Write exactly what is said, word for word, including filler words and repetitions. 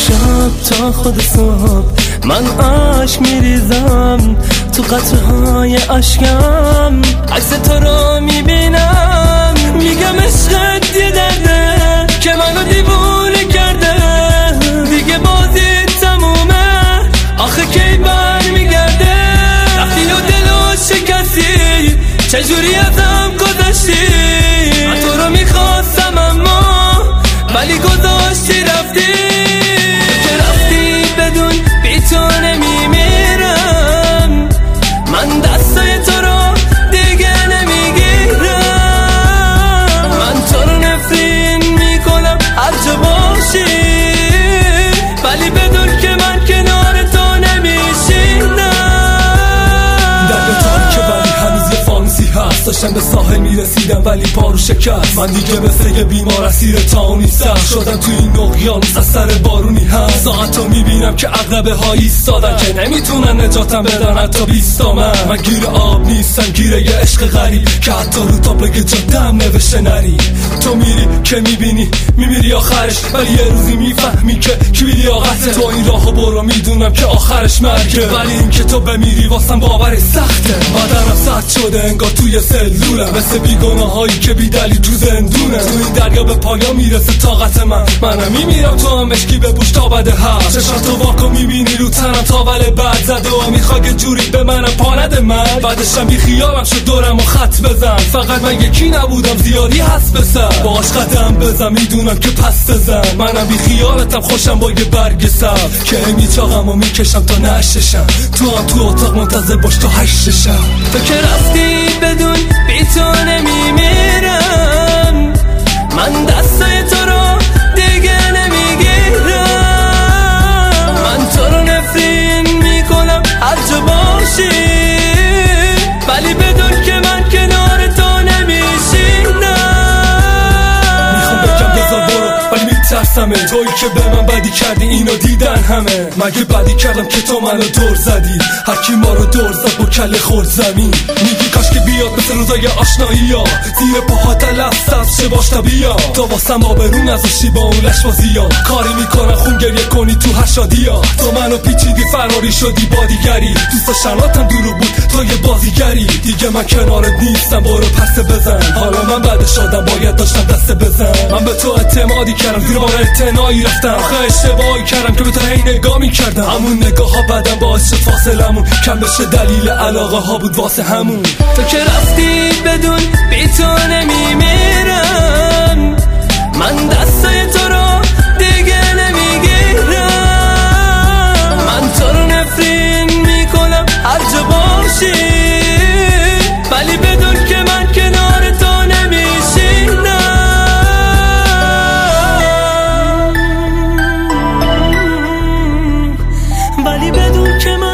شب تا خود صبح من عشق میریزم تو قطرهای اشکم، عکس تو رو میبینم میگم عشقت یه درده که منو دیوونه کرده، دیگه بازی تمومه آخه کی بر میگرده، رفتی و دلو شکستی چجوری ازم گذشتی، من تو رو میخواستم اما ولی گذاشتی رفتی، که رفتی بدون بی تو نمیمیرم، من دستای تو رو دیگه نمیگیرم، من تو رو نفرین میکنم هر جا باشی، ولی بدون که من کنار تو نمیشینم. درد تاریکه ولی هنوز یه فانوسی هست، داشتم به ساحل میرسیدم ولی پارو شکست، من دیگه مثل یه بیمار اسیر تاونی سخت شدم تو این اقیانوس از سر بارونی هست، ساعتو میبینم که عقربه ها ایستادن که نمیتونن نجاتم بدن حتی بیستا من من گیر آب نیستم، گیره یه عشق غریب که حتی رو تابلوی جاده‌ام نوشته نری، تو میری که میبینی میمیری آخرش، ولی یه روزی میفهمی که کی لیاقته، تو این راهو برو میدونم که آخرش مرگه، ولی این که تو بمیری واسم باورش سخته، بدنم سرد شده انگار توی سلولم، مثل بیگناه هایی که بی دلیل تو زندونه، تو این دریا به پایان میرسه طاقت من، منم میمیرم تو هم مشکی بپوش تا بده هست، چشماتو واکو میبینی رو تنم تاول بعد زده و میخوای یه جوری به منم پاند من، بعدشم بی خیالم شد دورم و خط بزن، فقط من یکی نبودم زیادی هست بسر، باش قدم بزن میدونم که پس بزن، منم بی خیالتم خوشم با یه برگ سبز که میچاقم و میکشم تا نششم، تو هم تو اتاق منتظر باش تا هشت شب، تو که رفتی بدون بی تو نمیمیرم، من دستای تو رو دیگه نمیگیرم، من تو رو نفرین میکنم هر جا باشی، ولی بدون که من کنار تو نمیشینم. میخوام بگم بذار برو ولی میترسمه، تویی که به من بدی کردی اینو دیدن همه، مگه بدی کردم که تو منو دور زدی، هرکی ما رو دور زد با کله خورد زمین، میگی کاش که بیاد مثل روزای آشنایی ها، زیر پاهات لفظ شه باش تا بیا، تو واسم آبرون ازشی با اون لشبازی ها، کاری میکنن خون گریه کنی تو هشادی ها، تو منو پیچیدی فراری شدی با دیگری، دوست شناتم دورو بود تو یه بازیگری، دیگه من کنارت نیستم برو پس بزن، حالا من بعد شدم باید داشتم دست بزن، من به تو اعتمادی کردم زیر بار اعتنایی رفتم، آخه اشتباهی کردم که به تو هی نگاه میکردم، همون نگاه ها بدم باعث فاصلمون کم بشه، دلیل علاقه ها بود واسه همون، تو که رفتی بدون بی تو نمیمیرم، من دستای تو رو دیگه نمیگیرم، من تو رو نفرین میکنم هر جا باشی، ولی بدون که من کنار تو نمیشینم، ولی بدون که من